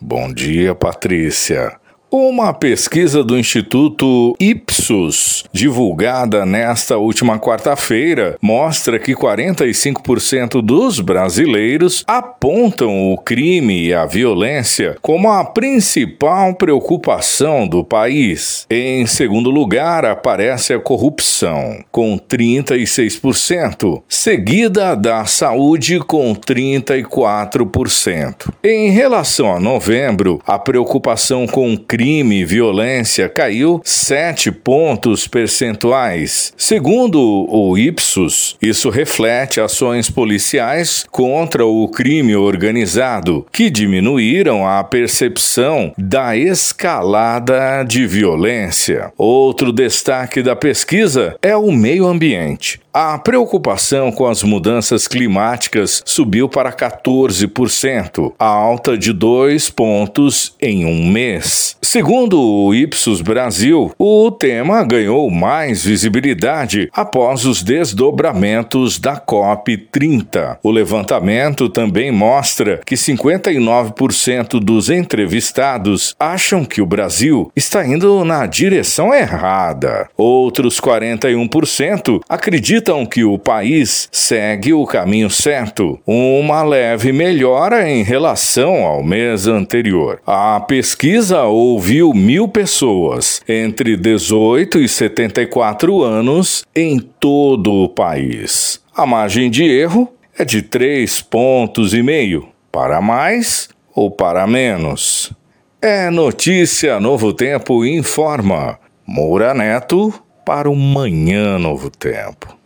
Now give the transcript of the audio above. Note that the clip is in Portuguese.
Bom dia, Patrícia. Uma pesquisa do Instituto Ipsos, divulgada nesta última quarta-feira, mostra que 45% dos brasileiros apontam o crime e a violência como a principal preocupação do país. Em segundo lugar, aparece a corrupção, com 36%, seguida da saúde, com 34%. Em relação a novembro, a preocupação com crime e violência caiu 7 pontos percentuais. Segundo o Ipsos, isso reflete ações policiais contra o crime organizado, que diminuíram a percepção da escalada de violência. Outro destaque da pesquisa é o meio ambiente. A preocupação com as mudanças climáticas subiu para 14%, alta de 2 pontos em um mês. Segundo o Ipsos Brasil, o tema ganhou mais visibilidade após os desdobramentos da COP30. O levantamento também mostra que 59% dos entrevistados acham que o Brasil está indo na direção errada. Outros 41% acreditam que o país segue o caminho certo, uma leve melhora em relação ao mês anterior. A pesquisa ouviu 1.000 pessoas entre 18 e 74 anos em todo o país. A margem de erro é de 3,5 pontos, para mais ou para menos. É notícia Novo Tempo informa. Moura Neto para o Manhã Novo Tempo.